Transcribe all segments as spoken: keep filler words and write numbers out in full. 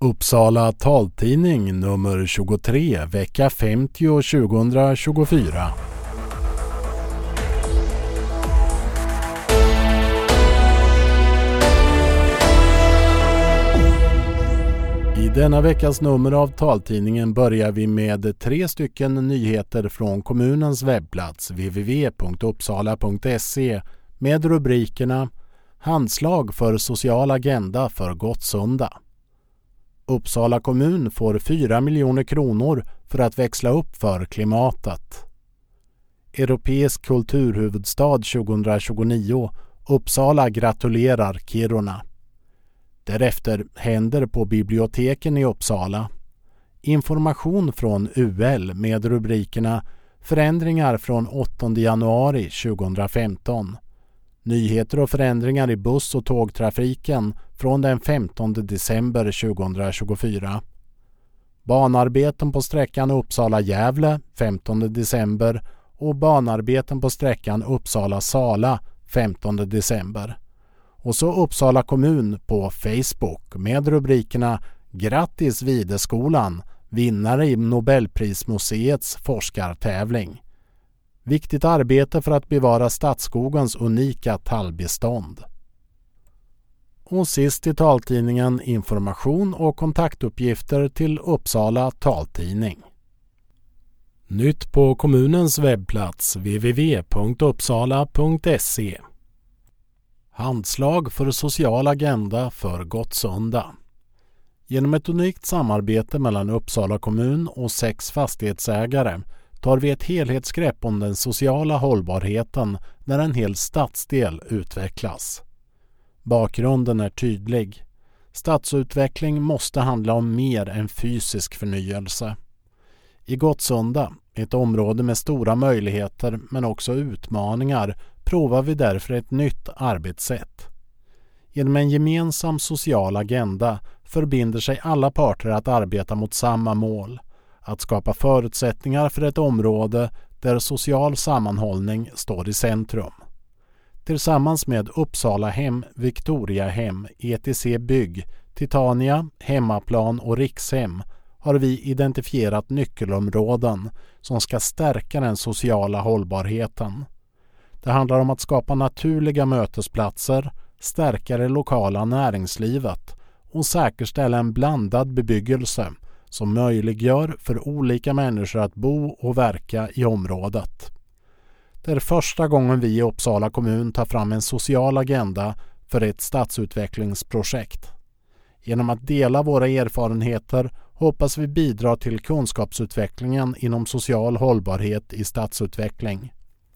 Uppsala taltidning nummer tjugotre vecka femtio tjugohundratjugofyra. I denna veckas nummer av taltidningen börjar vi med tre stycken nyheter från kommunens webbplats w w w punkt uppsala punkt se med rubrikerna Handslag för social agenda för Gottsunda. Uppsala kommun får fyra miljoner kronor för att växla upp för klimatet. Europeisk kulturhuvudstad tjugohundratjugonio. Uppsala gratulerar Kiruna. Därefter händer på biblioteken i Uppsala. Information från U L med rubrikerna Förändringar från åttonde januari tjugohundrafemton. Nyheter och förändringar i buss- och tågtrafiken från den femtonde december tjugohundratjugofyra. Banarbeten på sträckan Uppsala-Gävle femtonde december och banarbeten på sträckan Uppsala-Sala femtonde december. Och så Uppsala kommun på Facebook med rubrikerna Grattis Videskolan, vinnare i Nobelprismuseets forskartävling. Viktigt arbete för att bevara stadsskogens unika tallbestånd. Och sist i taltidningen information och kontaktuppgifter till Uppsala taltidning. Nytt på kommunens webbplats w w w punkt uppsala punkt se. Handslag för social agenda för Gottsunda. Genom ett unikt samarbete mellan Uppsala kommun och sex fastighetsägare tar vi ett helhetsgrepp om den sociala hållbarheten när en hel stadsdel utvecklas. Bakgrunden är tydlig. Stadsutveckling måste handla om mer än fysisk förnyelse. I Gottsunda, ett område med stora möjligheter men också utmaningar, provar vi därför ett nytt arbetssätt. Genom en gemensam social agenda förbinder sig alla parter att arbeta mot samma mål. Att skapa förutsättningar för ett område där social sammanhållning står i centrum. Tillsammans med Uppsala Hem, Victoria Hem, E T C Bygg, Titania, Hemmaplan och Rikshem har vi identifierat nyckelområden som ska stärka den sociala hållbarheten. Det handlar om att skapa naturliga mötesplatser, stärka det lokala näringslivet och säkerställa en blandad bebyggelse som möjliggör för olika människor att bo och verka i området. Det är första gången vi i Uppsala kommun tar fram en social agenda för ett stadsutvecklingsprojekt. Genom att dela våra erfarenheter hoppas vi bidra till kunskapsutvecklingen inom social hållbarhet i stadsutveckling.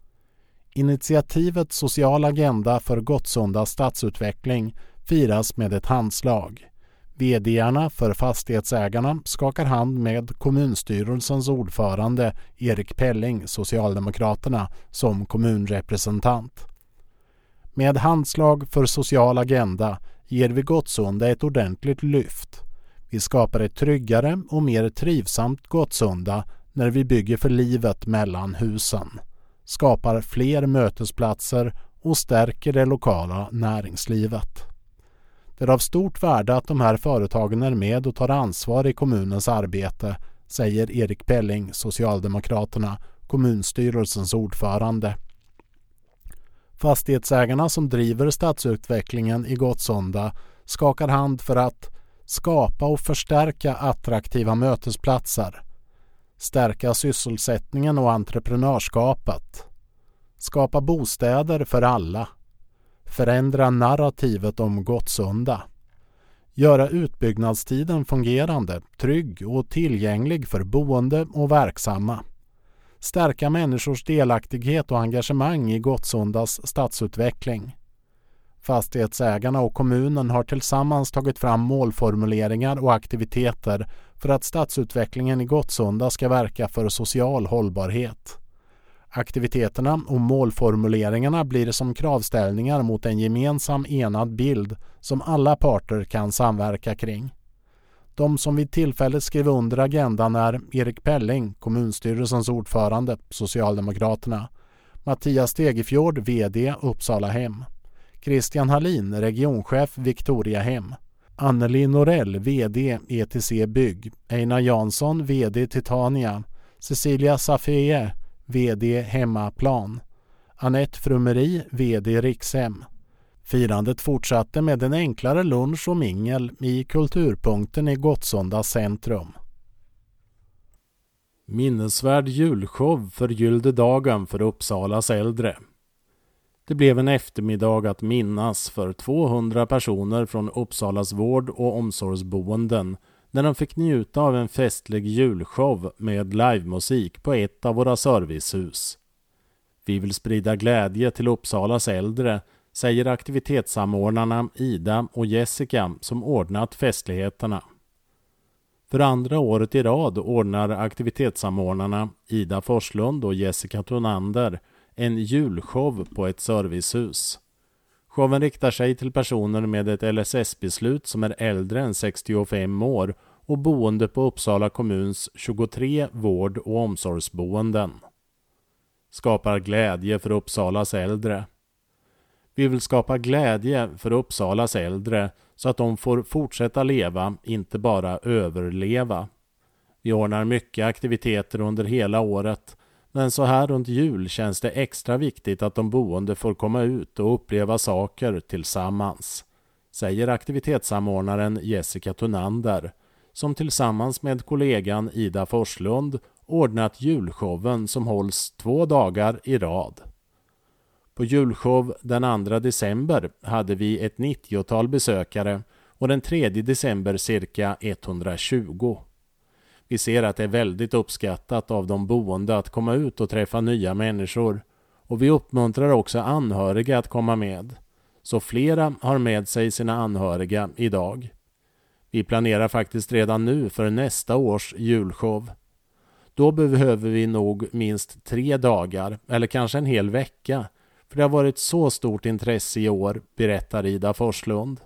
Initiativet Social agenda för Gottsunda stadsutveckling firas med ett handslag. V D-arna för fastighetsägarna skakar hand med kommunstyrelsens ordförande Erik Pelling, Socialdemokraterna, som kommunrepresentant. Med handslag för social agenda ger vi Gottsunda ett ordentligt lyft. Vi skapar ett tryggare och mer trivsamt Gottsunda när vi bygger för livet mellan husen, skapar fler mötesplatser och stärker det lokala näringslivet. Det är av stort värde att de här företagen är med och tar ansvar i kommunens arbete, säger Erik Pelling, Socialdemokraterna, kommunstyrelsens ordförande. Fastighetsägarna som driver stadsutvecklingen i Gottsunda skakar hand för att skapa och förstärka attraktiva mötesplatser, stärka sysselsättningen och entreprenörskapet, skapa bostäder för alla, förändra narrativet om Gottsunda, göra utbyggnadstiden fungerande, trygg och tillgänglig för boende och verksamma, stärka människors delaktighet och engagemang i Gottsundas stadsutveckling. Fastighetsägarna och kommunen har tillsammans tagit fram målformuleringar och aktiviteter för att stadsutvecklingen i Gottsunda ska verka för social hållbarhet. Aktiviteterna och målformuleringarna blir som kravställningar mot en gemensam enad bild som alla parter kan samverka kring. De som vid tillfället skrev under agendan är Erik Pelling, kommunstyrelsens ordförande, Socialdemokraterna, Mattias Stegefjord, V D, Uppsala Hem, Christian Hallin, regionchef, Victoria Hem, Anneli Norell, V D E T C Bygg, Einar Jansson, V D Titania, Cecilia Safie, V D Hemmaplan, Annette Frumeri, V D Rikshem. Firandet fortsatte med en enklare lunch och mingel i Kulturpunkten i Gottsunda centrum. Minnesvärd julshow förgyllde dagen för Uppsalas äldre. Det blev en eftermiddag att minnas för tvåhundra personer från Uppsalas vård- och omsorgsboenden när de fick njuta av en festlig julshow med livemusik på ett av våra servicehus. Vi vill sprida glädje till Uppsalas äldre, säger aktivitetssamordnarna Ida och Jessica som ordnat festligheterna. För andra året i rad ordnar aktivitetssamordnarna Ida Forslund och Jessica Tonander en julshow på ett servicehus. Showen riktar sig till personer med ett L S S-beslut som är äldre än sextiofem år och boende på Uppsala kommuns tjugotre vård- och omsorgsboenden. Skapar glädje för Uppsalas äldre. Vi vill skapa glädje för Uppsalas äldre så att de får fortsätta leva, inte bara överleva. Vi ordnar mycket aktiviteter under hela året, men så här runt jul känns det extra viktigt att de boende får komma ut och uppleva saker tillsammans, säger aktivitetssamordnaren Jessica Tonander, som tillsammans med kollegan Ida Forslund ordnat julshowen som hålls två dagar i rad. På julshow den andra december hade vi ett nittiotal besökare och den tredje december cirka etthundratjugo. Vi ser att det är väldigt uppskattat av de boende att komma ut och träffa nya människor, och vi uppmuntrar också anhöriga att komma med. Så flera har med sig sina anhöriga idag. Vi planerar faktiskt redan nu för nästa års julshow. Då behöver vi nog minst tre dagar eller kanske en hel vecka, för det har varit så stort intresse i år, berättar Ida Forslund.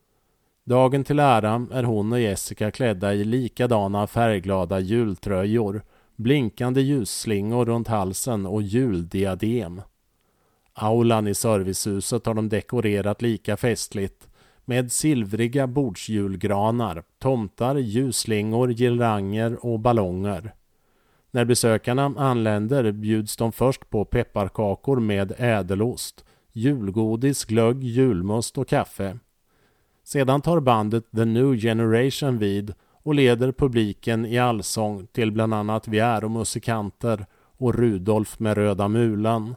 Dagen till ära är hon och Jessica klädda i likadana färgglada jultröjor, blinkande ljusslingor runt halsen och juldiadem. Aulan i servicehuset har de dekorerat lika festligt med silvriga bordsjulgranar, tomtar, ljusslingor, girlanger och ballonger. När besökarna anländer bjuds de först på pepparkakor med ädelost, julgodis, glögg, julmust och kaffe. Sedan tar bandet The New Generation vid och leder publiken i allsång till bland annat Vi är och musikanter och Rudolf med röda mulan.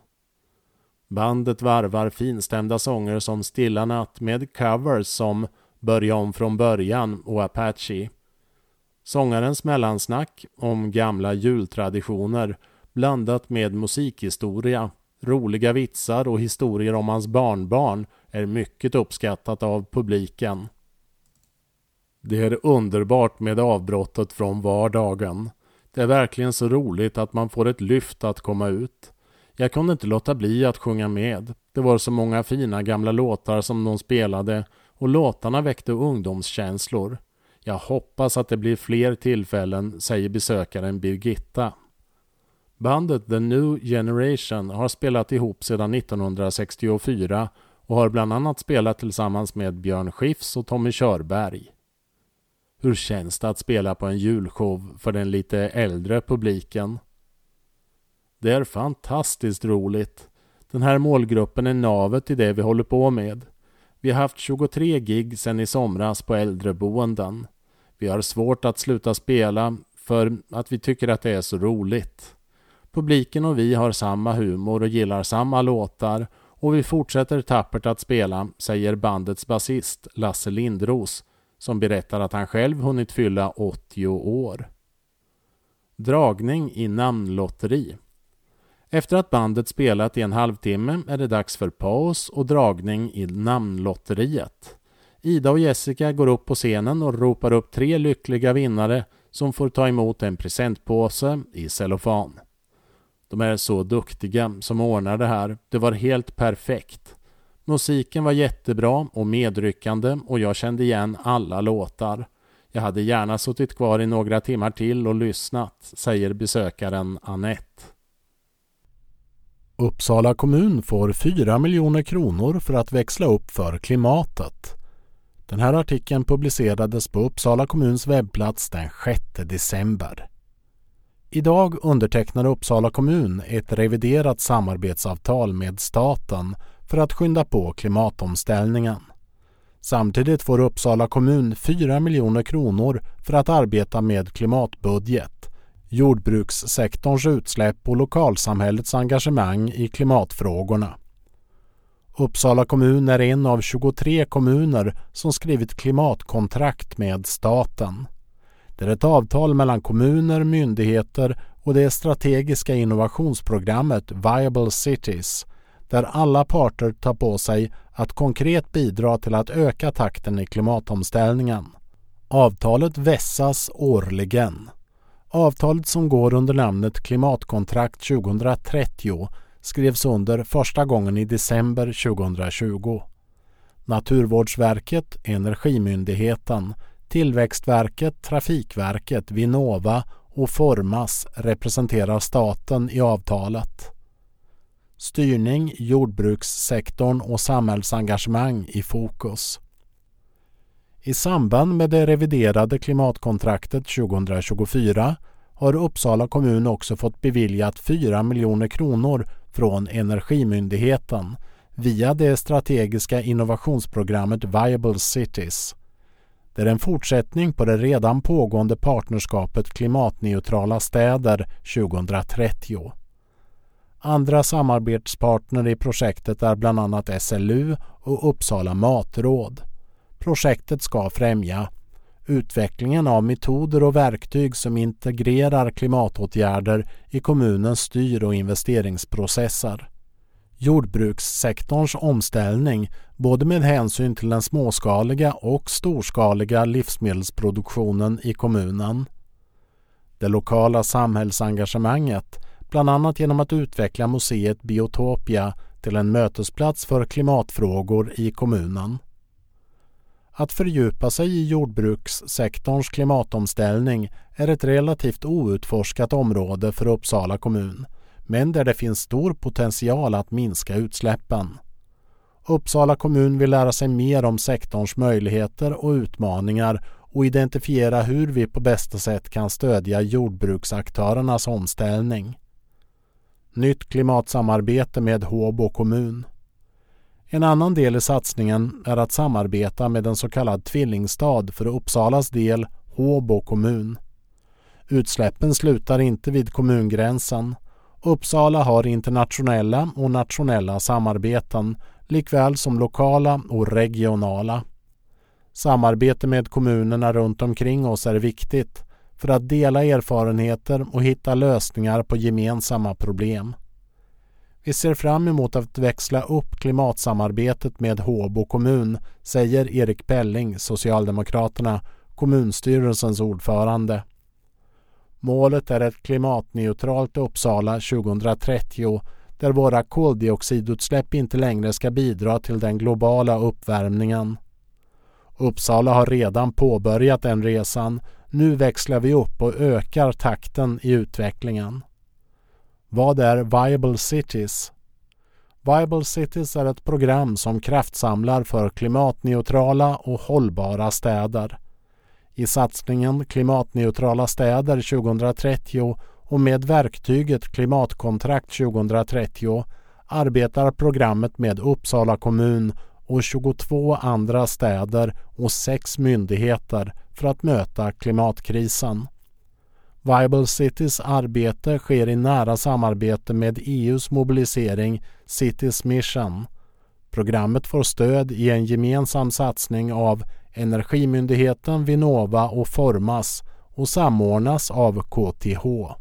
Bandet varvar finstämda sånger som Stilla natt med covers som Börja om från början och Apache. Sångarens mellansnack om gamla jultraditioner blandat med musikhistoria, roliga vitsar och historier om hans barnbarn är mycket uppskattat av publiken. Det är underbart med avbrottet från vardagen. Det är verkligen så roligt att man får ett lyft att komma ut. Jag kunde inte låta bli att sjunga med. Det var så många fina gamla låtar som de spelade och låtarna väckte ungdomskänslor. Jag hoppas att det blir fler tillfällen, säger besökaren Birgitta. Bandet The New Generation har spelat ihop sedan nittonhundrasextiofyra och har bland annat spelat tillsammans med Björn Skifs och Tommy Körberg. Hur känns det att spela på en julshow för den lite äldre publiken? Det är fantastiskt roligt. Den här målgruppen är navet i det vi håller på med. Vi har haft tjugotre gig sedan i somras på äldreboenden. Vi har svårt att sluta spela för att vi tycker att det är så roligt. Publiken och vi har samma humor och gillar samma låtar och vi fortsätter tappert att spela, säger bandets basist Lasse Lindros, som berättar att han själv hunnit fylla åttio år. Dragning i namnlotteri. Efter att bandet spelat i en halvtimme är det dags för paus och dragning i namnlotteriet. Ida och Jessica går upp på scenen och ropar upp tre lyckliga vinnare som får ta emot en presentpåse i cellofan. De är så duktiga som ordnar det här. Det var helt perfekt. Musiken var jättebra och medryckande och jag kände igen alla låtar. Jag hade gärna suttit kvar i några timmar till och lyssnat, säger besökaren Annette. Uppsala kommun får fyra miljoner kronor för att växla upp för klimatet. Den här artikeln publicerades på Uppsala kommuns webbplats den sjätte december. Idag undertecknar Uppsala kommun ett reviderat samarbetsavtal med staten för att skynda på klimatomställningen. Samtidigt får Uppsala kommun fyra miljoner kronor för att arbeta med klimatbudget, jordbrukssektorns utsläpp och lokalsamhällets engagemang i klimatfrågorna. Uppsala kommun är en av tjugotre kommuner som skrivit klimatkontrakt med staten. Det är ett avtal mellan kommuner, myndigheter och det strategiska innovationsprogrammet Viable Cities, där alla parter tar på sig att konkret bidra till att öka takten i klimatomställningen. Avtalet vässas årligen. Avtalet, som går under namnet Klimatkontrakt tjugohundratrettio, skrevs under första gången i december tjugohundratjugo. Naturvårdsverket, Energimyndigheten, Tillväxtverket, Trafikverket, Vinnova och Formas representerar staten i avtalet. Styrning, jordbrukssektorn och samhällsengagemang i fokus. I samband med det reviderade klimatkontraktet tjugohundratjugofyra har Uppsala kommun också fått beviljat fyra miljoner kronor från Energimyndigheten via det strategiska innovationsprogrammet Viable Cities. Det är en fortsättning på det redan pågående partnerskapet Klimatneutrala städer tjugohundratrettio. Andra samarbetspartner i projektet är bland annat S L U och Uppsala matråd. Projektet ska främja utvecklingen av metoder och verktyg som integrerar klimatåtgärder i kommunens styr- och investeringsprocesser. Jordbrukssektorns omställning, både med hänsyn till den småskaliga och storskaliga livsmedelsproduktionen i kommunen. Det lokala samhällsengagemanget, bland annat genom att utveckla museet Biotopia till en mötesplats för klimatfrågor i kommunen. Att fördjupa sig i jordbrukssektorns klimatomställning är ett relativt outforskat område för Uppsala kommun, men där det finns stor potential att minska utsläppen. Uppsala kommun vill lära sig mer om sektorns möjligheter och utmaningar och identifiera hur vi på bästa sätt kan stödja jordbruksaktörernas omställning. Nytt klimatsamarbete med Håbo kommun. En annan del i satsningen är att samarbeta med en så kallad tvillingstad för Uppsalas del, Håbo kommun. Utsläppen slutar inte vid kommungränsen. Uppsala har internationella och nationella samarbeten, likväl som lokala och regionala. Samarbete med kommunerna runt omkring oss är viktigt för att dela erfarenheter och hitta lösningar på gemensamma problem. Vi ser fram emot att växla upp klimatsamarbetet med Håbo kommun, säger Erik Pelling, Socialdemokraterna, kommunstyrelsens ordförande. Målet är ett klimatneutralt Uppsala tjugohundratrettio där våra koldioxidutsläpp inte längre ska bidra till den globala uppvärmningen. Uppsala har redan påbörjat den resan. Nu växlar vi upp och ökar takten i utvecklingen. Vad är Viable Cities? Viable Cities är ett program som kraftsamlar för klimatneutrala och hållbara städer. I satsningen Klimatneutrala städer tjugohundratrettio och med verktyget Klimatkontrakt tjugohundratrettio arbetar programmet med Uppsala kommun och tjugotvå andra städer och sex myndigheter för att möta klimatkrisen. Viable Cities arbete sker i nära samarbete med E U:s mobilisering Cities Mission. Programmet får stöd i en gemensam satsning av Energimyndigheten, Vinnova och Formas och samordnas av K T H.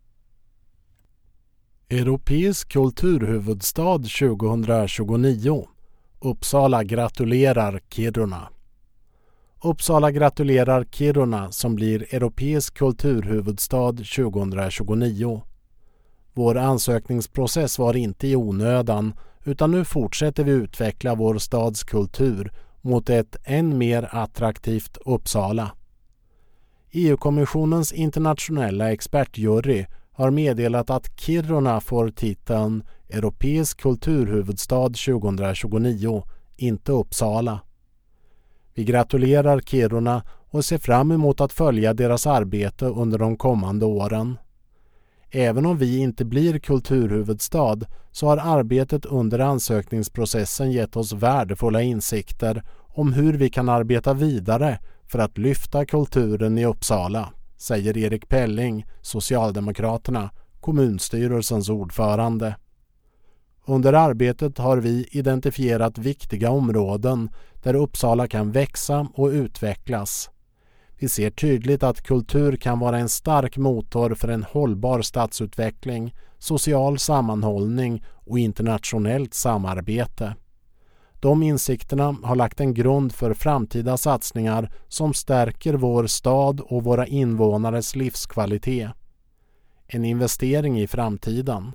Europeisk kulturhuvudstad tjugohundratjugonio. Uppsala gratulerar Kiruna. Uppsala gratulerar Kiruna som blir Europeisk kulturhuvudstad tjugohundratjugonio. Vår ansökningsprocess var inte i onödan, utan nu fortsätter vi utveckla vår stads kultur mot ett än mer attraktivt Uppsala. E U-kommissionens internationella expertjury har meddelat att Kiruna får titeln Europeisk kulturhuvudstad tjugohundratjugonio, inte Uppsala. Vi gratulerar Kiruna och ser fram emot att följa deras arbete under de kommande åren. Även om vi inte blir kulturhuvudstad så har arbetet under ansökningsprocessen gett oss värdefulla insikter om hur vi kan arbeta vidare för att lyfta kulturen i Uppsala, säger Erik Pelling, Socialdemokraterna, kommunstyrelsens ordförande. Under arbetet har vi identifierat viktiga områden där Uppsala kan växa och utvecklas. Vi ser tydligt att kultur kan vara en stark motor för en hållbar stadsutveckling, social sammanhållning och internationellt samarbete. De insikterna har lagt en grund för framtida satsningar som stärker vår stad och våra invånares livskvalitet. En investering i framtiden.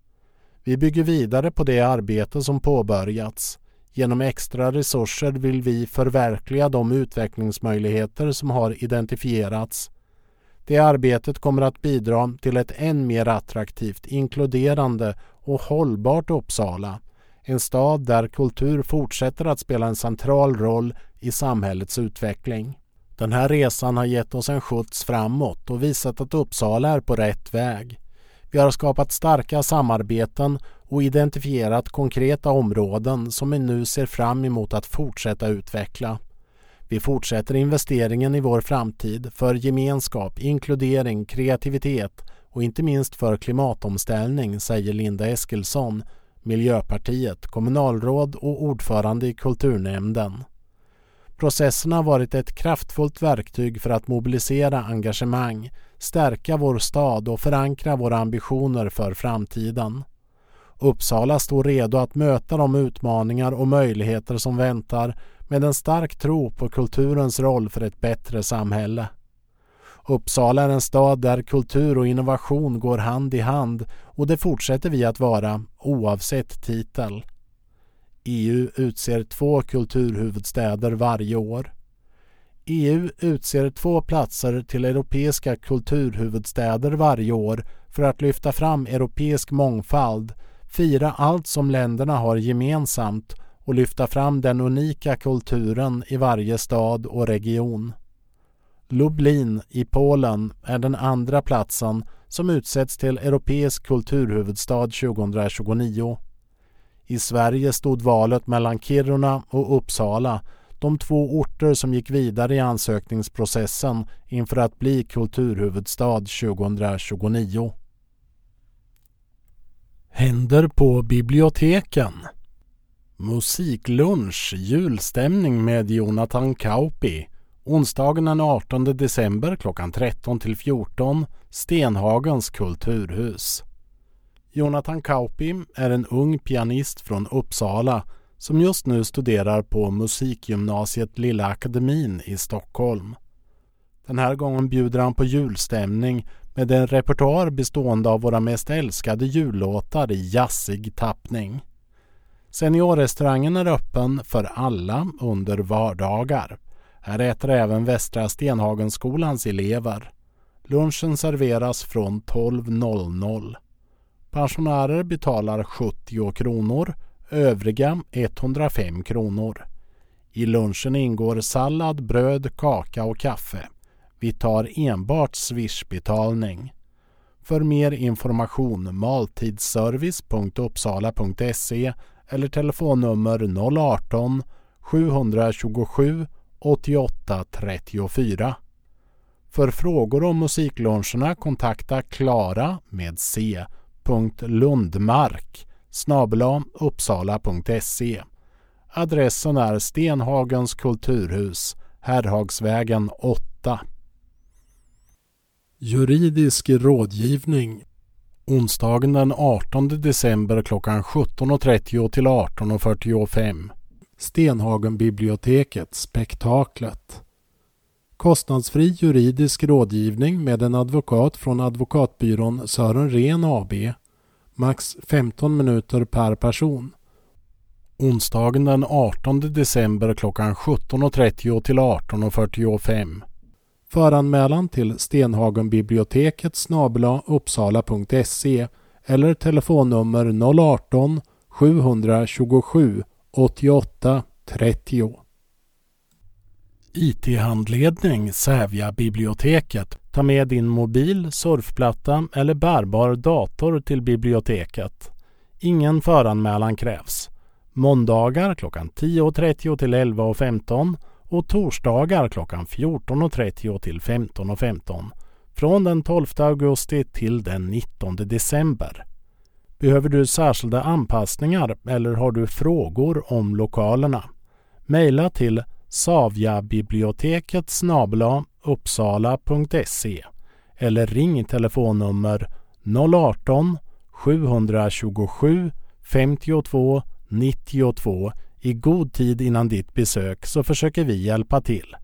Vi bygger vidare på det arbete som påbörjats. Genom extra resurser vill vi förverkliga de utvecklingsmöjligheter som har identifierats. Det arbetet kommer att bidra till ett än mer attraktivt, inkluderande och hållbart Uppsala. En stad där kultur fortsätter att spela en central roll i samhällets utveckling. Den här resan har gett oss en skjuts framåt och visat att Uppsala är på rätt väg. Vi har skapat starka samarbeten och identifierat konkreta områden som vi nu ser fram emot att fortsätta utveckla. Vi fortsätter investeringen i vår framtid för gemenskap, inkludering, kreativitet och inte minst för klimatomställning, säger Linda Eskilsson, Miljöpartiet, kommunalråd och ordförande i kulturnämnden. Processen har varit ett kraftfullt verktyg för att mobilisera engagemang, stärka vår stad och förankra våra ambitioner för framtiden. Uppsala står redo att möta de utmaningar och möjligheter som väntar med en stark tro på kulturens roll för ett bättre samhälle. Uppsala är en stad där kultur och innovation går hand i hand och det fortsätter vi att vara oavsett titel. E U utser två kulturhuvudstäder varje år. E U utser två platser till europeiska kulturhuvudstäder varje år för att lyfta fram europeisk mångfald, fira allt som länderna har gemensamt och lyfta fram den unika kulturen i varje stad och region. Lublin i Polen är den andra platsen som utsätts till europeisk kulturhuvudstad tjugohundratjugonio. I Sverige stod valet mellan Kiruna och Uppsala, de två orter som gick vidare i ansökningsprocessen inför att bli kulturhuvudstad tjugohundratjugonio. Händer på biblioteken. Musiklunch, julstämning med Jonathan Kauppi. Onsdagen den artonde december klockan tretton till fjorton, Stenhagens kulturhus. Jonathan Kauppi är en ung pianist från Uppsala som just nu studerar på musikgymnasiet Lilla Akademin i Stockholm. Den här gången bjuder han på julstämning med en repertoar bestående av våra mest älskade jullåtar i jazzig tappning. Seniorrestaurangen är öppen för alla under vardagar. Här äter även Västra Stenhagenskolans elever. Lunchen serveras från tolv noll noll. Pensionärer betalar sjuttio kronor, övriga etthundrafem kronor. I lunchen ingår sallad, bröd, kaka och kaffe. Vi tar enbart swishbetalning. För mer information maltidsservice punkt uppsala punkt se eller telefonnummer noll arton sjuhundratjugosju åttioåtta trettiofyra. För frågor om musikluncherna kontakta Klara med C. Lundmark snabel-a uppsala punkt se. Adressen är Stenhagens kulturhus, Herrhagsvägen åtta. Juridisk rådgivning. Onsdagen den artonde december klockan sjutton trettio till arton fyrtiofem. Stenhagenbiblioteket, Spektaklet. Kostnadsfri juridisk rådgivning med en advokat från advokatbyrån Sören Ren A B. Max femton minuter per person. Onsdagen den artonde december klockan sjutton trettio till arton fyrtiofem. Föranmälan till Stenhagenbiblioteket snabel-a uppsala punkt se eller telefonnummer noll arton sjuhundratjugosju åttioåtta trettio. I T-handledning Sävja biblioteket. Ta med din mobil, surfplatta eller bärbar dator till biblioteket. Ingen föranmälan krävs. Måndagar klockan tio trettio till elva femton och torsdagar klockan fjorton trettio till femton femton. Från den tolfte augusti till den nittonde december. Behöver du särskilda anpassningar eller har du frågor om lokalerna? Maila till savjabiblioteket snabel-a uppsala punkt se eller ring telefonnummer noll ett åtta sju två sju femtiotvå nittiotvå i god tid innan ditt besök, så försöker vi hjälpa till.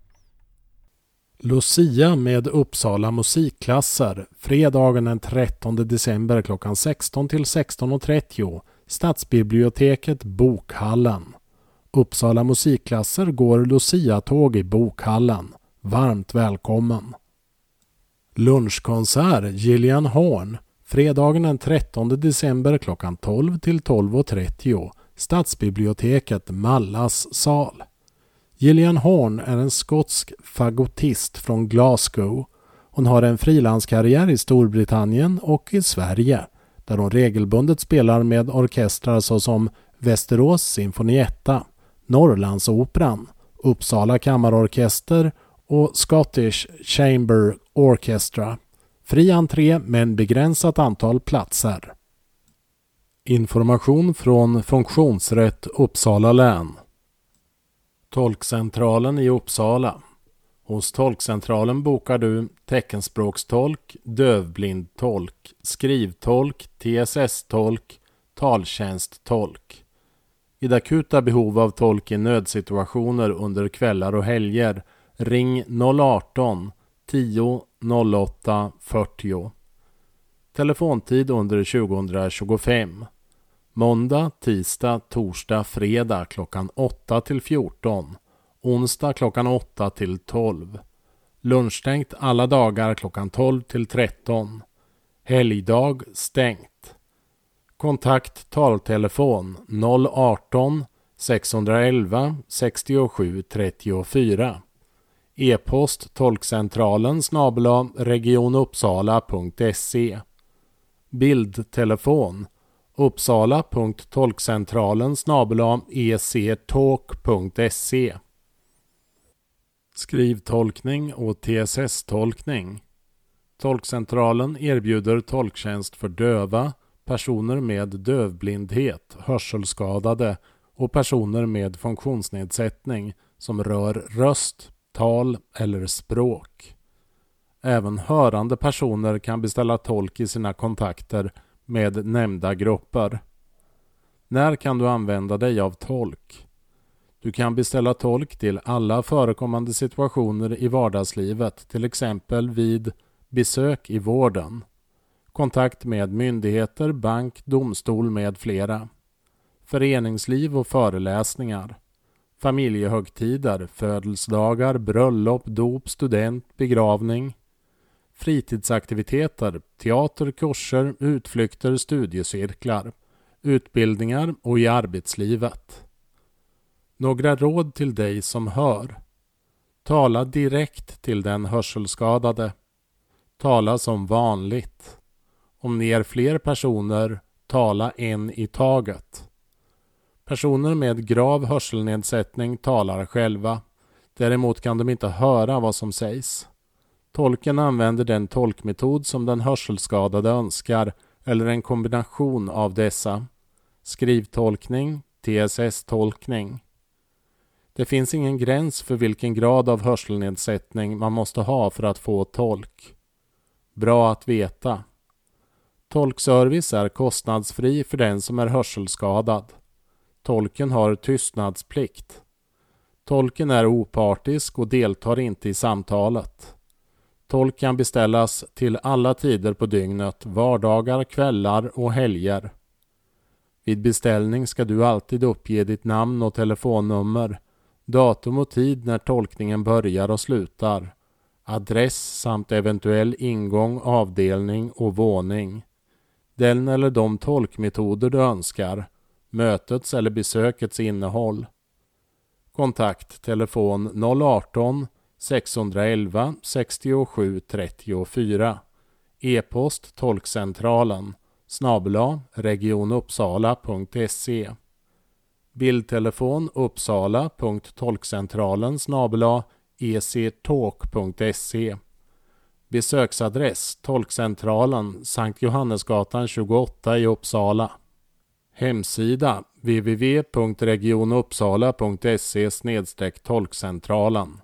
Lucia med Uppsala musikklasser fredagen den trettonde december klockan sexton till sexton trettio, Stadsbiblioteket Bokhallen. Uppsala musikklasser går Lucia-tåg i Bokhallen. Varmt välkommen. Lunchkonsert Gillian Horn fredagen den trettonde december klockan tolv till tolv trettio, Stadsbiblioteket Mallas sal. Gillian Horn är en skotsk fagotist från Glasgow. Hon har en frilanskarriär i Storbritannien och i Sverige, där hon regelbundet spelar med orkestrar såsom Västerås Sinfonietta, Norrlandsoperan, Uppsala kammarorkester och Scottish Chamber Orchestra. Fri entré men begränsat antal platser. Information från Funktionsrätt Uppsala län. Tolkcentralen i Uppsala. Hos Tolkcentralen bokar du teckenspråkstolk, dövblindtolk, skrivtolk, T S S-tolk, taltjänsttolk. Vid akuta behov av tolk i nödsituationer under kvällar och helger, ring noll ett åtta tio noll åtta fyrtio. Telefontid under tjugohundratjugofem. Måndag, tisdag, torsdag, fredag klockan åtta till fjorton. Onsdag klockan åtta till tolv. Lunchtänkt alla dagar klockan tolv till tretton. Helgdag stängt. Kontakt taltelefon noll ett åtta sex ett ett sextiosju trettiofyra. E-post tolkcentralen snabel-a regionuppsala punkt se. Bildtelefon uppsala punkt tolkcentralen snabel-a ectalk punkt se. Skrivtolkning och T S S-tolkning. Tolkcentralen erbjuder tolktjänst för döva, personer med dövblindhet, hörselskadade och personer med funktionsnedsättning som rör röst, tal eller språk. Även hörande personer kan beställa tolk i sina kontakter med nämnda grupper. När kan du använda dig av tolk? Du kan beställa tolk till alla förekommande situationer i vardagslivet, till exempel vid besök i vården, kontakt med myndigheter, bank, domstol med flera, föreningsliv och föreläsningar, familjehögtider, födelsedagar, bröllop, dop, student, begravning, fritidsaktiviteter, teater, kurser, utflykter, studiecirklar, utbildningar och i arbetslivet. Några råd till dig som hör. Tala direkt till den hörselskadade. Tala som vanligt. Om ni är fler personer, tala en i taget. Personer med grav hörselnedsättning talar själva. Däremot kan de inte höra vad som sägs. Tolken använder den tolkmetod som den hörselskadade önskar eller en kombination av dessa. Skrivtolkning, T S S-tolkning. Det finns ingen gräns för vilken grad av hörselnedsättning man måste ha för att få tolk. Bra att veta. Tolkservice är kostnadsfri för den som är hörselskadad. Tolken har tystnadsplikt. Tolken är opartisk och deltar inte i samtalet. Tolk kan beställas till alla tider på dygnet, vardagar, kvällar och helger. Vid beställning ska du alltid uppge ditt namn och telefonnummer, datum och tid när tolkningen börjar och slutar, adress samt eventuell ingång, avdelning och våning, den eller de tolkmetoder du önskar, mötets eller besökets innehåll. Kontakt telefon noll ett åtta sex ett ett sex sju tre fyra. E-post tolkcentralen snabel-a regionuppsala punkt se. Bildtelefon uppsala punkt tolkcentralen snabel-a ectalk punkt se. Besöksadress Tolkcentralen Sankt Johannesgatan tjugoåtta i Uppsala. Hemsida w w w punkt regionuppsala punkt se snedstreck tolkcentralen.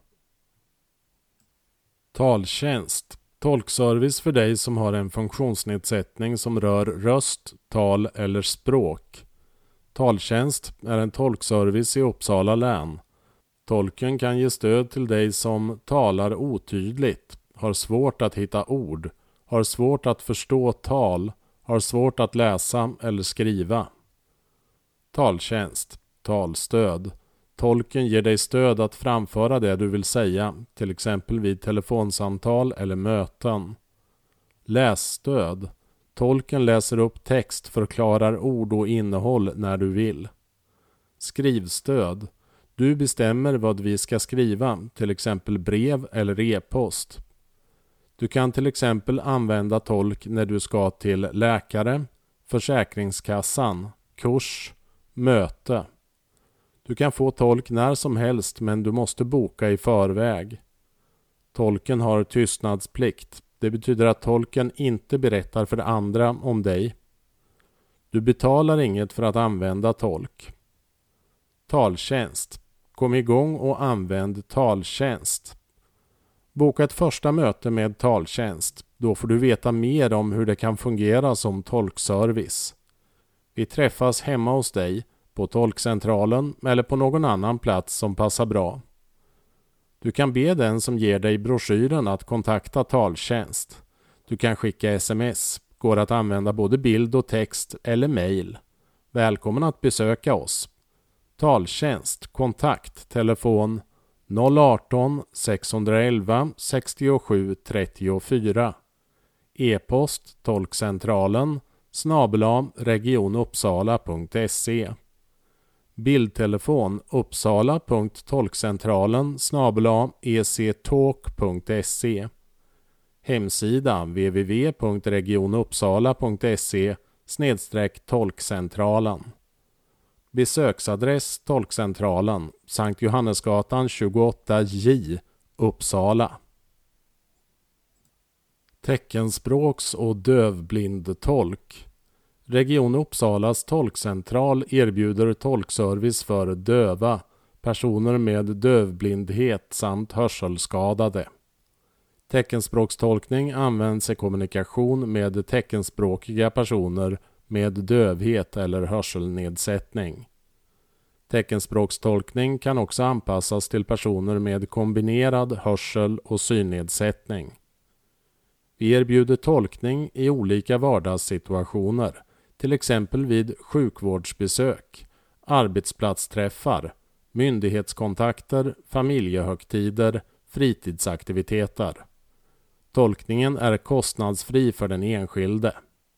Taltjänst. Tolkservice för dig som har en funktionsnedsättning som rör röst, tal eller språk. Taltjänst är en tolkservice i Uppsala län. Tolken kan ge stöd till dig som talar otydligt, har svårt att hitta ord, har svårt att förstå tal, har svårt att läsa eller skriva. Taltjänst, talstöd. Tolken ger dig stöd att framföra det du vill säga, till exempel vid telefonsamtal eller möten. Lässtöd. Tolken läser upp text, förklarar ord och innehåll när du vill. Skrivstöd. Du bestämmer vad vi ska skriva, till exempel brev eller e-post. Du kan till exempel använda tolk när du ska till läkare, försäkringskassan, kurs, möte. Du kan få tolk när som helst, men du måste boka i förväg. Tolken har tystnadsplikt. Det betyder att tolken inte berättar för andra om dig. Du betalar inget för att använda tolk. Taltjänst. Kom igång och använd taltjänst. Boka ett första möte med taltjänst. Då får du veta mer om hur det kan fungera som tolkservice. Vi träffas hemma hos dig, på tolkcentralen eller på någon annan plats som passar bra. Du kan be den som ger dig broschyren att kontakta taltjänst. Du kan skicka sms, går att använda både bild och text eller mejl. Välkommen att besöka oss. Taltjänst, kontakt, telefon noll ett åtta sex ett ett sex sju tre fyra. E-post tolkcentralen snabel-a regionuppsala punkt se. Bildtelefon uppsala punkt tolkcentralen snabel-a ectalk punkt se. Hemsida w w w punkt regionuppsala punkt se snedstreck tolkcentralen. Besöksadress Tolkcentralen Sankt Johannesgatan tjugoåtta J Uppsala. Teckenspråks- och dövblindtolk. Region Uppsalas tolkcentral erbjuder tolkservice för döva, personer med dövblindhet samt hörselskadade. Teckenspråkstolkning används i kommunikation med teckenspråkiga personer med dövhet eller hörselnedsättning. Teckenspråkstolkning kan också anpassas till personer med kombinerad hörsel- och synnedsättning. Vi erbjuder tolkning i olika vardagssituationer, till exempel vid sjukvårdsbesök, arbetsplatsträffar, myndighetskontakter, familjehögtider, fritidsaktiviteter. Tolkningen är kostnadsfri för den enskilde.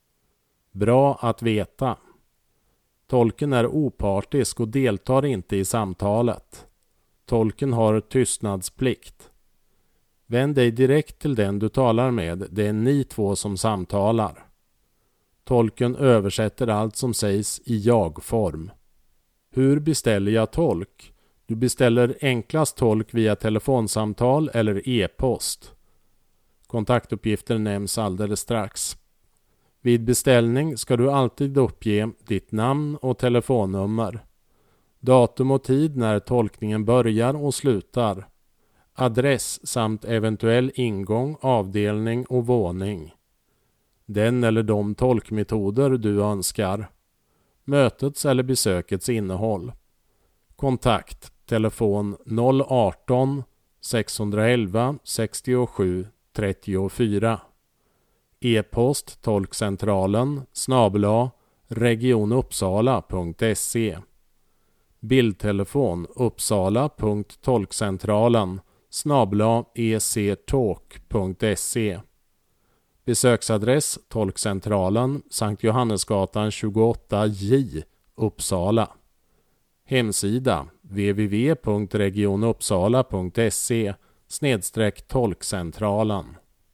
Bra att veta. Tolken är opartisk och deltar inte i samtalet. Tolken har tystnadsplikt. Vänd dig direkt till den du talar med, det är ni två som samtalar. Tolken översätter allt som sägs i jag-form. Hur beställer jag tolk? Du beställer enklast tolk via telefonsamtal eller e-post. Kontaktuppgifter nämns alldeles strax. Vid beställning ska du alltid uppge ditt namn och telefonnummer. Datum och tid när tolkningen börjar och slutar. Adress samt eventuell ingång, avdelning och våning. Den eller de tolkmetoder du önskar. Mötets eller besökets innehåll. Kontakt telefon noll ett åtta sex ett ett sex sju tre fyra. E-post tolkcentralen snabel-a regionuppsala punkt se. Bildtelefon uppsala punkt tolkcentralen snabel-a ectalk punkt se. Besöksadress Tolkcentralen Sankt Johannesgatan tjugoåtta J Uppsala. Hemsida w w w punkt regionuppsala punkt se snedstreck tolkcentralen.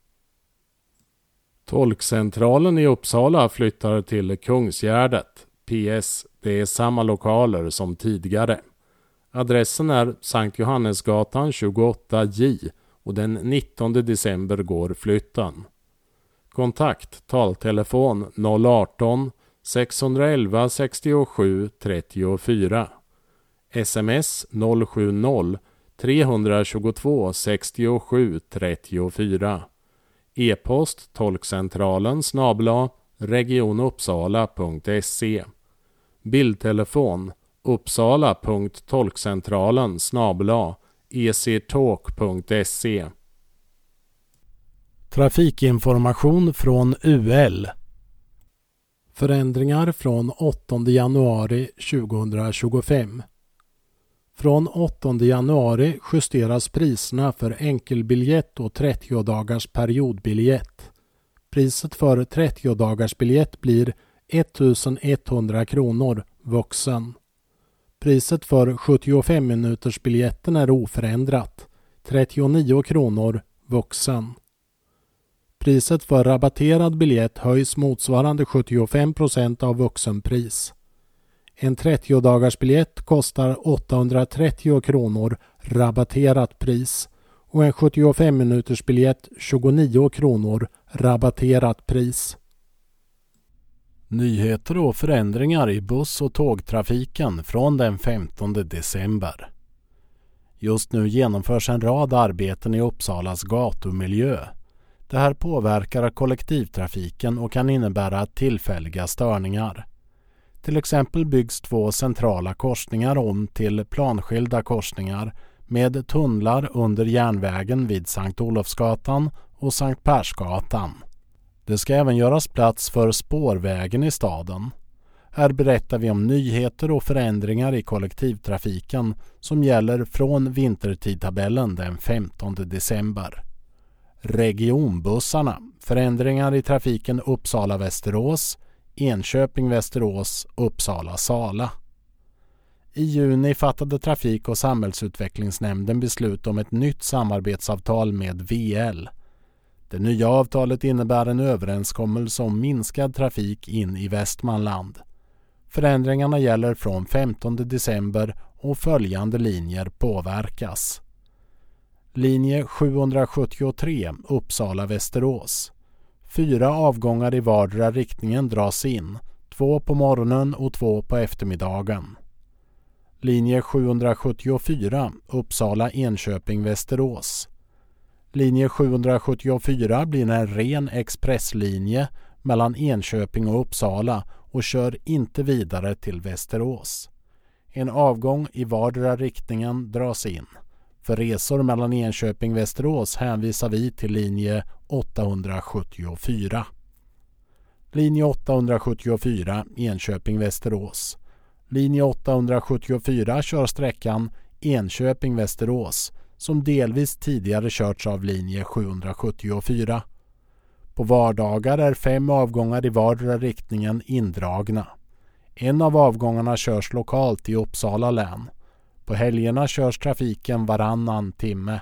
Tolkcentralen i Uppsala flyttar till Kungsgärdet. P S. Det är samma lokaler som tidigare. Adressen är Sankt Johannesgatan tjugoåtta J och den nittonde december går flytten. Kontakt taltelefon noll arton sexhundraelva sextiosju trettiofyra. Sms noll sjuttio trehundratjugotvå sextiosju trettiofyra. E-post tolkcentralen snabel-a regionuppsala punkt se. Bildtelefon uppsala punkt tolkcentralen snabel-a ectalk punkt se. Trafikinformation från U L. Förändringar från åttonde januari tjugohundratjugofem. Från åttonde januari justeras priserna för enkelbiljett och trettio dagars periodbiljett. Priset för trettio dagars biljett blir ettusenetthundra kronor vuxen. Priset för sjuttiofem minuters biljetten är oförändrat, trettionio kronor vuxen. Priset för rabatterad biljett höjs motsvarande sjuttiofem procent av vuxenpris. En trettio dagars biljett kostar åttahundratrettio kronor rabatterat pris och en sjuttiofem minuters biljett tjugonio kronor rabatterat pris. Nyheter och förändringar i buss- och tågtrafiken från den femtonde december. Just nu genomförs en rad arbeten i Uppsalas gatumiljö. Det här påverkar kollektivtrafiken och kan innebära tillfälliga störningar. Till exempel byggs två centrala korsningar om till planskilda korsningar med tunnlar under järnvägen vid Sankt Olofsgatan och Sankt Persgatan. Det ska även göras plats för spårvägen i staden. Här berättar vi om nyheter och förändringar i kollektivtrafiken som gäller från vintertidtabellen den femtonde december. Regionbussarna, förändringar i trafiken Uppsala-Västerås, Enköping-Västerås, Uppsala-Sala. I juni fattade Trafik- och samhällsutvecklingsnämnden beslut om ett nytt samarbetsavtal med V L. Det nya avtalet innebär en överenskommelse om minskad trafik in i Västmanland. Förändringarna gäller från femtonde december och följande linjer påverkas. Linje sjuhundrasjuttiotre Uppsala-Västerås. Fyra avgångar i vardera riktningen dras in, två på morgonen och två på eftermiddagen. Linje sjuhundrasjuttiofyra Uppsala-Enköping-Västerås. Linje sjuhundrasjuttiofyra blir en ren expresslinje mellan Enköping och Uppsala och kör inte vidare till Västerås. En avgång i vardera riktningen dras in. För resor mellan Enköping och Västerås hänvisar vi till linje åttahundrasjuttiofyra. Linje åttahundrasjuttiofyra Enköping-Västerås. Linje åttahundrasjuttiofyra kör sträckan Enköping-Västerås som delvis tidigare körts av linje sjuhundrasjuttiofyra. På vardagar är fem avgångar i vardera riktningen indragna. En av avgångarna körs lokalt i Uppsala län. På helgerna körs trafiken varannan timme.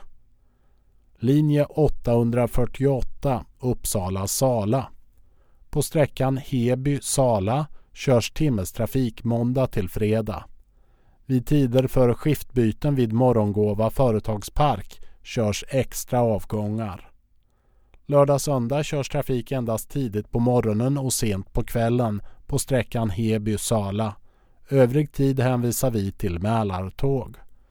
Linje åttahundrafyrtioåtta Uppsala-Sala. På sträckan Heby-Sala körs timmestrafik måndag till fredag. Vid tider för skiftbyten vid Morgongåva företagspark körs extra avgångar. Lördag-söndag körs trafik endast tidigt på morgonen och sent på kvällen på sträckan Heby-Sala. Övrig tid hänvisar vi till Mälartåg.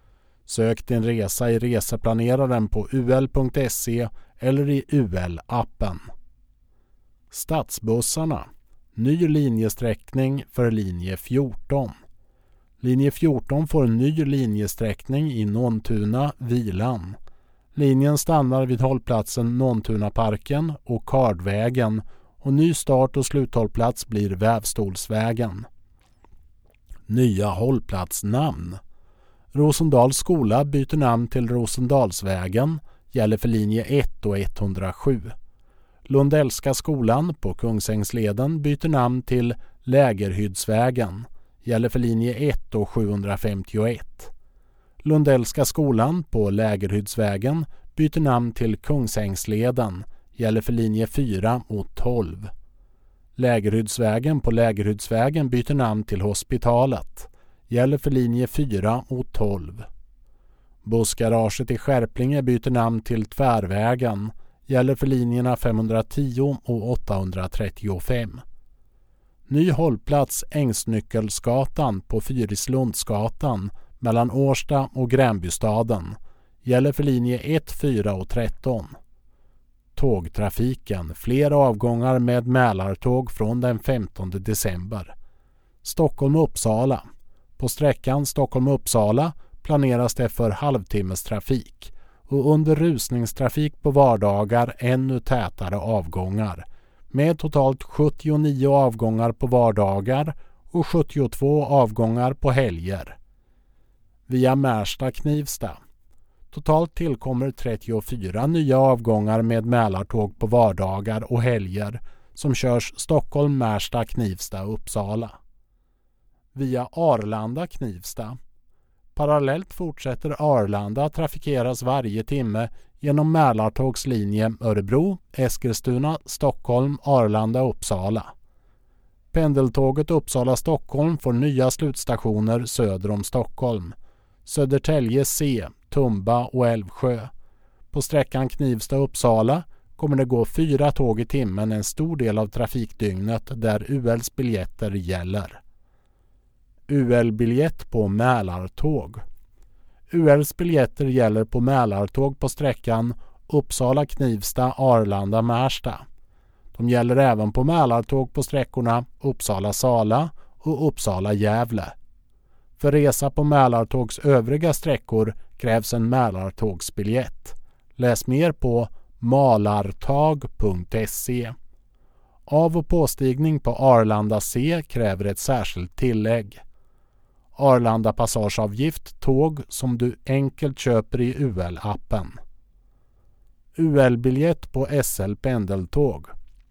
Sök din resa i reseplaneraren på u l punkt se eller i U L-appen. Stadsbussarna. Ny linjesträckning för linje fjorton. Linje fjorton får en ny linjesträckning i Nåntuna, Vilan. Linjen stannar vid hållplatsen Nåntunaparken och Kardvägen och ny start- och sluthållplats blir Vävstolsvägen. Nya hållplatsnamn. Rosendals skola byter namn till Rosendalsvägen, gäller för linje ett och etthundrasju. Lundellska skolan på Kungsängsleden byter namn till Lägerhyddsvägen, gäller för linje ett och sjuhundrafemtioett. Lundellska skolan på Lägerhydsvägen byter namn till Kungsängsleden, gäller för linje fyra och tolv. Lägerhydsvägen på Lägerhydsvägen byter namn till Hospitalet, gäller för linje fyra och tolv. Bussgaraget i Skärplinge byter namn till Tvärvägen, gäller för linjerna femhundratio och åttahundratrettiofem. Ny hållplats Ängsnyckelsgatan på Fyrislundsgatan mellan Årsta och Gränbystaden, gäller för linje ett, fyra och tretton. Tågtrafiken, fler avgångar med Mälartåg från den femtonde december. Stockholm-Uppsala. På sträckan Stockholm-Uppsala planeras det för halvtimmestrafik och under rusningstrafik på vardagar ännu tätare avgångar med totalt sjuttionio avgångar på vardagar och sjuttiotvå avgångar på helger. Via Märsta-Knivsta. Totalt tillkommer trettiofyra nya avgångar med Mälartåg på vardagar och helger som körs Stockholm, Märsta, Knivsta och Uppsala. Via Arlanda-Knivsta. Parallellt fortsätter Arlanda trafikeras varje timme genom Mälartågs linje Örebro, Eskilstuna, Stockholm, Arlanda och Uppsala. Pendeltåget Uppsala-Stockholm får nya slutstationer söder om Stockholm. Södertälje C, Tumba och Älvsjö. På sträckan Knivsta-Uppsala kommer det gå fyra tåg i timmen en stor del av trafikdygnet där U L:s biljetter gäller. U L-biljett på Mälartåg. U L:s biljetter gäller på Mälartåg på sträckan Uppsala-Knivsta, Arlanda-Märsta. De gäller även på Mälartåg på sträckorna Uppsala-Sala och Uppsala-Gävle. För resa på Mälartågs övriga sträckor krävs en Mälartågsbiljett. Läs mer på malartag punkt se. Av- och påstigning på Arlanda C kräver ett särskilt tillägg. Arlanda passageavgift tåg som du enkelt köper i U L-appen. U L-biljett på S L-pendeltåg.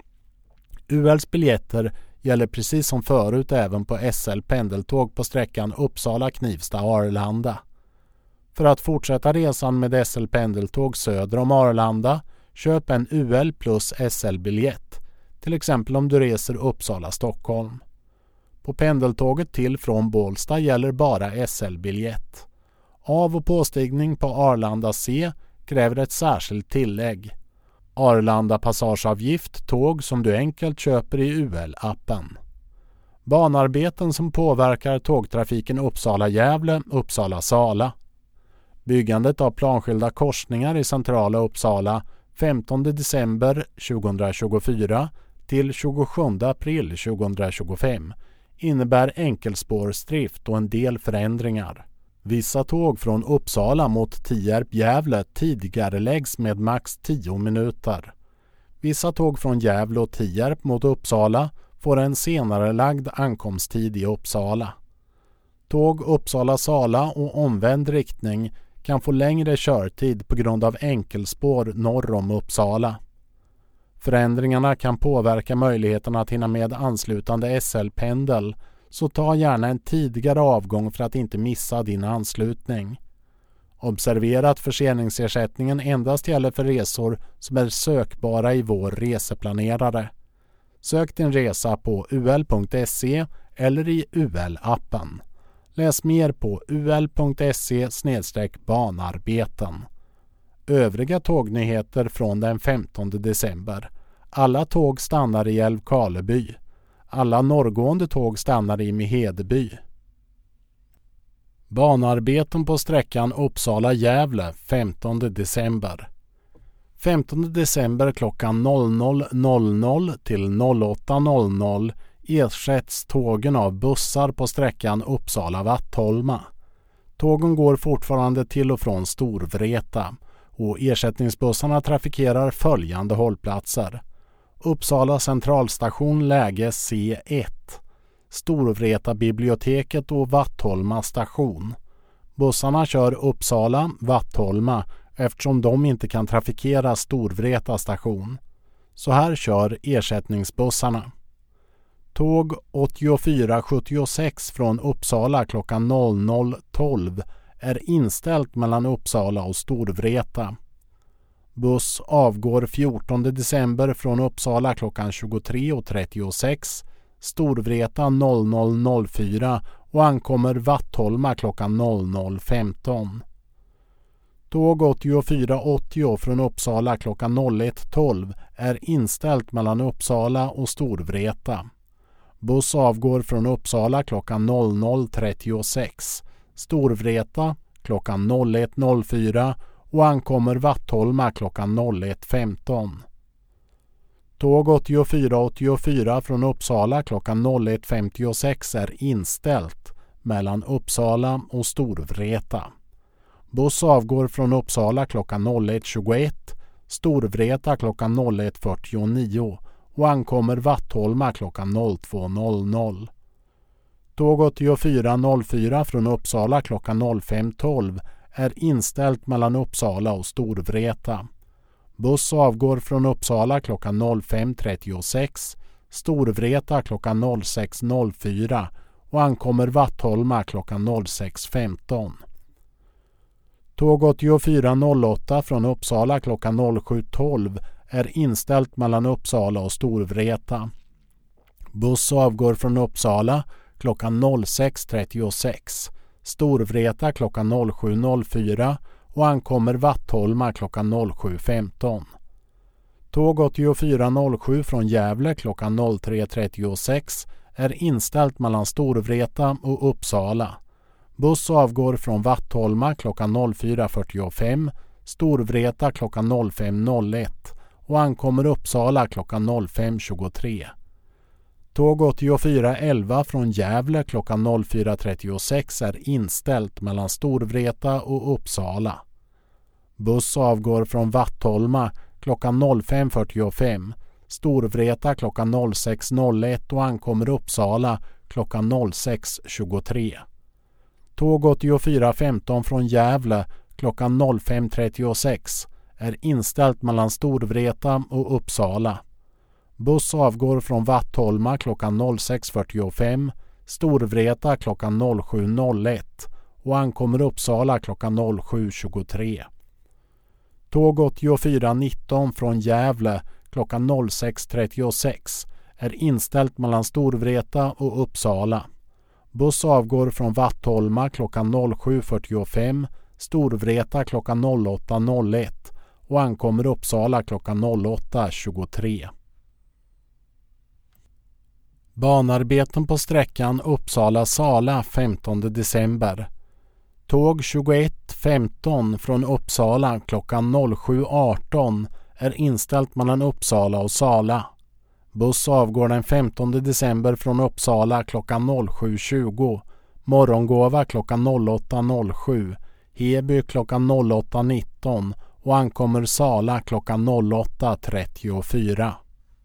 U L:s biljetter gäller precis som förut även på S L-pendeltåg på sträckan Uppsala-Knivsta-Arlanda. För att fortsätta resan med S L-pendeltåg söder om Arlanda, köp en U L plus S L-biljett, till exempel om du reser Uppsala-Stockholm. På pendeltåget till från Bålsta gäller bara S L-biljett. Av- och påstigning på Arlanda C kräver ett särskilt tillägg. Arlanda passageavgift tåg som du enkelt köper i U L-appen. Banarbeten som påverkar tågtrafiken Uppsala-Gävle, Uppsala-Sala. Byggandet av planskilda korsningar i centrala Uppsala femtonde december tjugohundratjugofyra till tjugosjunde april tjugohundratjugofem innebär enkelspårsdrift och en del förändringar. Vissa tåg från Uppsala mot Tierp-Gävle tidigareläggs med max tio minuter. Vissa tåg från Gävle och Tierp mot Uppsala får en senarelagd ankomsttid i Uppsala. Tåg Uppsala-Sala och omvänd riktning kan få längre körtid på grund av enkelspår norr om Uppsala. Förändringarna kan påverka möjligheten att hinna med anslutande S L-pendel, så ta gärna en tidigare avgång för att inte missa din anslutning. Observera att förseningsersättningen endast gäller för resor som är sökbara i vår reseplanerare. Sök din resa på u l punkt se eller i U L-appen. Läs mer på u l punkt se snedstreck banarbeten. Övriga tågnyheter från den femtonde december. Alla tåg stannar i Älvkarleby. Alla norrgående tåg stannar i Mehedeby. Banarbeten på sträckan Uppsala-Gävle femtonde december. femtonde december klockan noll noll noll noll till åtta noll noll ersätts tågen av bussar på sträckan Uppsala-Vattholma. Tågen går fortfarande till och från Storvreta och ersättningsbussarna trafikerar följande hållplatser. Uppsala centralstation läge C ett, Storvreta biblioteket och Vattholma station. Bussarna kör Uppsala, Vattholma eftersom de inte kan trafikera Storvreta station. Så här kör ersättningsbussarna. Tåg åttiofyra sjuttiosex från Uppsala klockan noll noll tolv är inställt mellan Uppsala och Storvreta. Buss avgår fjortonde december från Uppsala klockan tjugotre och trettiosex, Storvreta noll noll noll fyra och ankommer Vattholma klockan noll noll femton. Tåg åttiofyra åttio från Uppsala klockan noll ett tolv är inställt mellan Uppsala och Storvreta. Buss avgår från Uppsala klockan noll noll trettiosex, Storvreta klockan noll ett noll fyra och ankommer Vattholma klockan noll ett femton. Tåg åttiofyra åttiofyra från Uppsala klockan noll ett femtiosex är inställt mellan Uppsala och Storvreta. Buss avgår från Uppsala klockan noll ett tjugoett, Storvreta klockan noll ett fyrtionio och ankommer Vattholma klockan noll två noll noll. Tåg åttiofyra noll fyra från Uppsala klockan noll fem tolv är inställt mellan Uppsala och Storvreta. Buss avgår från Uppsala klockan noll fem trettiosex, Storvreta klockan noll sex noll fyra och ankommer Vattholma klockan noll sex femton. Tåg åttiofyra noll åtta från Uppsala klockan noll sju tolv är inställt mellan Uppsala och Storvreta. Buss avgår från Uppsala klockan noll sex trettiosex, Storvreta klockan noll sju noll fyra och ankommer Vattholma klockan noll sju femton. Tåg åttiofyra noll sju från Gävle klockan noll tre trettiosex är inställt mellan Storvreta och Uppsala. Buss avgår från Vattholma klockan noll fyra fyrtiofem, Storvreta klockan noll fem noll ett och ankommer Uppsala klockan noll fem tjugotre. Tåg åttiofyra elva från Gävle klockan noll fyra trettiosex är inställt mellan Storvreta och Uppsala. Buss avgår från Vattholma klockan noll fem fyrtiofem, Storvreta klockan noll sex noll ett och ankommer Uppsala klockan noll sex tjugotre. Tåg åttiofyra femton från Gävle klockan noll fem trettiosex är inställt mellan Storvreta och Uppsala. Buss avgår från Vattholma klockan noll sex fyrtiofem, Storvreta klockan noll sju noll ett och ankommer Uppsala klockan noll sju tjugotre. Tåg åttiofyra nitton från Gävle klockan noll sex trettiosex är inställt mellan Storvreta och Uppsala. Buss avgår från Vattholma klockan noll sju fyrtiofem, Storvreta klockan noll åtta noll ett och ankommer Uppsala klockan noll åtta tjugotre. Banarbeten på sträckan Uppsala-Sala femtonde december. Tåg tjugoett femton från Uppsala klockan noll sju arton är inställt mellan Uppsala och Sala. Buss avgår den femtonde december från Uppsala klockan noll sju tjugo, Morgongåva klockan noll åtta noll sju, Heby klockan noll åtta nitton och ankommer Sala klockan noll åtta trettiofyra.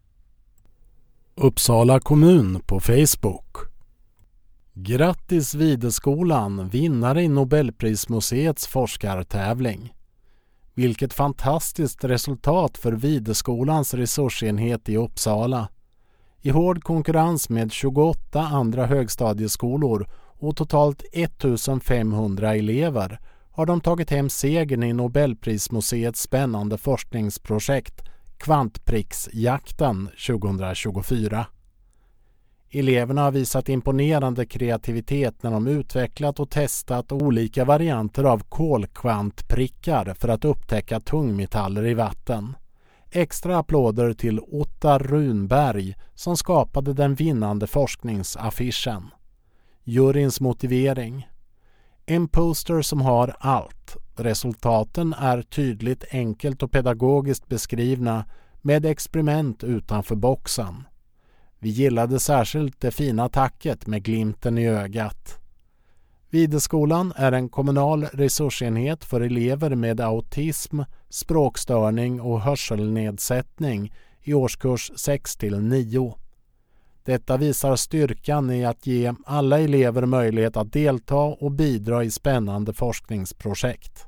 Uppsala kommun på Facebook. Grattis Videskolan, vinnare i Nobelprismuseets forskartävling. Vilket fantastiskt resultat för Videskolans resursenhet i Uppsala. I hård konkurrens med tjugoåtta andra högstadieskolor och totalt ettusenfemhundra elever har de tagit hem segern i Nobelprismuseets spännande forskningsprojekt Kvantpricksjakten tjugohundratjugofyra. Eleverna har visat imponerande kreativitet när de utvecklat och testat olika varianter av kolkvantprickar för att upptäcka tungmetaller i vatten. Extra applåder till Ottar Runberg som skapade den vinnande forskningsaffischen. Juryns motivering. En poster som har allt. Resultaten är tydligt, enkelt och pedagogiskt beskrivna med experiment utanför boxen. Vi gillade särskilt det fina tacket med glimten i ögat. Videskolan är en kommunal resursenhet för elever med autism, språkstörning och hörselnedsättning i årskurs sex till nio. Detta visar styrkan i att ge alla elever möjlighet att delta och bidra i spännande forskningsprojekt.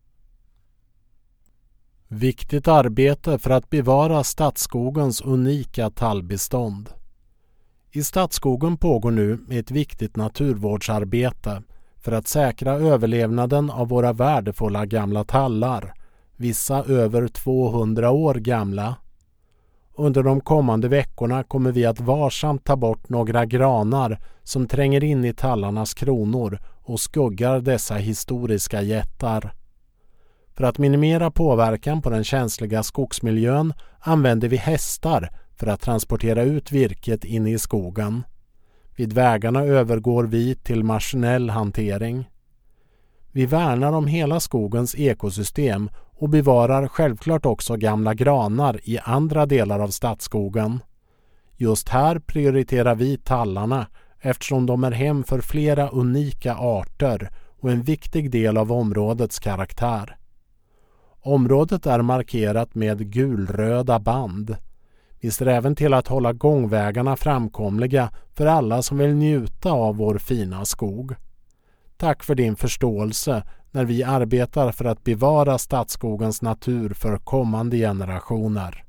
Viktigt arbete för att bevara stadsskogens unika tallbestånd. I stadsskogen pågår nu ett viktigt naturvårdsarbete för att säkra överlevnaden av våra värdefulla gamla tallar, vissa över tvåhundra år gamla. Under de kommande veckorna kommer vi att varsamt ta bort några granar som tränger in i tallarnas kronor och skuggar dessa historiska jättar. För att minimera påverkan på den känsliga skogsmiljön använder vi hästar för att transportera ut virket in i skogen. Vid vägarna övergår vi till maskinell hantering. Vi värnar om hela skogens ekosystem och bevarar självklart också gamla granar i andra delar av stadsskogen. Just här prioriterar vi tallarna eftersom de är hem för flera unika arter och en viktig del av områdets karaktär. Området är markerat med gulröda band. Vi strävar till att hålla gångvägarna framkomliga för alla som vill njuta av vår fina skog. Tack för din förståelse när vi arbetar för att bevara stadsskogens natur för kommande generationer.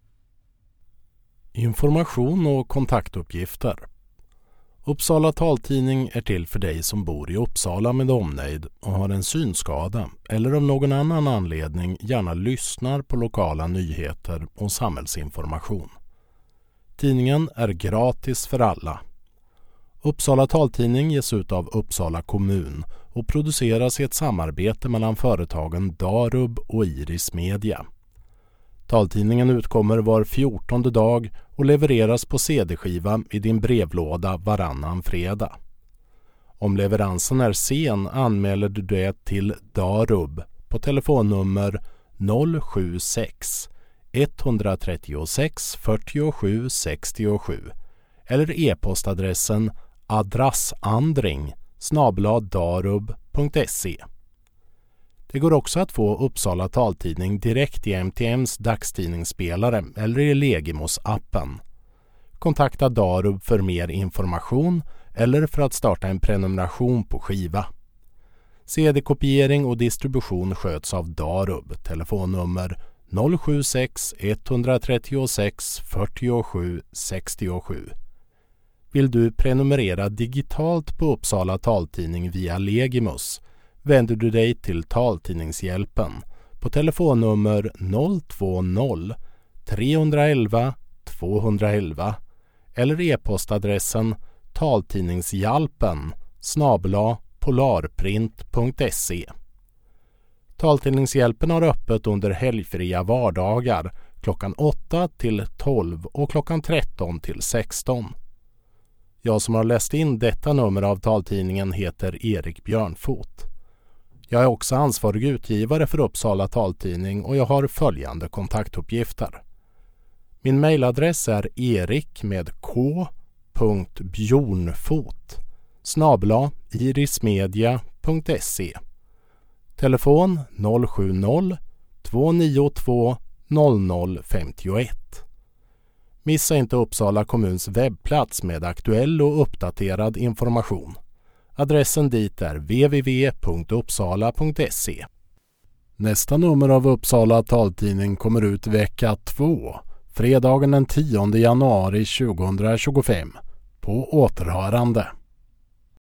Information och kontaktuppgifter. Uppsala taltidning är till för dig som bor i Uppsala med omnejd och har en synskada eller av någon annan anledning gärna lyssnar på lokala nyheter och samhällsinformation. Tidningen är gratis för alla. Uppsala taltidning ges ut av Uppsala kommun och produceras i ett samarbete mellan företagen Darub och Iris Media. Taltidningen utkommer var fjortonde dag och levereras på cd-skiva i din brevlåda varannan fredag. Om leveransen är sen anmäler du det till Darub på telefonnummer noll sju sex ett tre sex fyra sju sex sju eller e-postadressen adressandring snabel-a darub punkt se. Det går också att få Uppsala taltidning direkt i M T M:s dagstidningsspelare eller i Legimos-appen. Kontakta Darub för mer information eller för att starta en prenumeration på skiva. C D-kopiering och distribution sköts av Darub, telefonnummer noll sju sex ett tre sex fyra sju sex sju. Vill du prenumerera digitalt på Uppsala taltidning via Legimos vänder du dig till Taltidningshjälpen på telefonnummer noll två noll tre ett ett två ett ett eller e-postadressen taltidningshjälpen snabel-a polarprint punkt se. Taltidningshjälpen har öppet under helgfria vardagar klockan åtta till tolv och klockan tretton till sexton. Jag som har läst in detta nummer av taltidningen heter Erik Björnfot. Jag är också ansvarig utgivare för Uppsala taltidning och jag har följande kontaktuppgifter. Min mejladress är erik med k punkt bjornfot snabel-a irismedia punkt se. Telefon noll sju noll två nio två noll noll fem ett. Missa inte Uppsala kommuns webbplats med aktuell och uppdaterad information. Adressen dit är w w w punkt uppsala punkt se. Nästa nummer av Uppsala taltidning kommer ut vecka två, fredagen den tionde januari tjugohundratjugofem. På återhörande.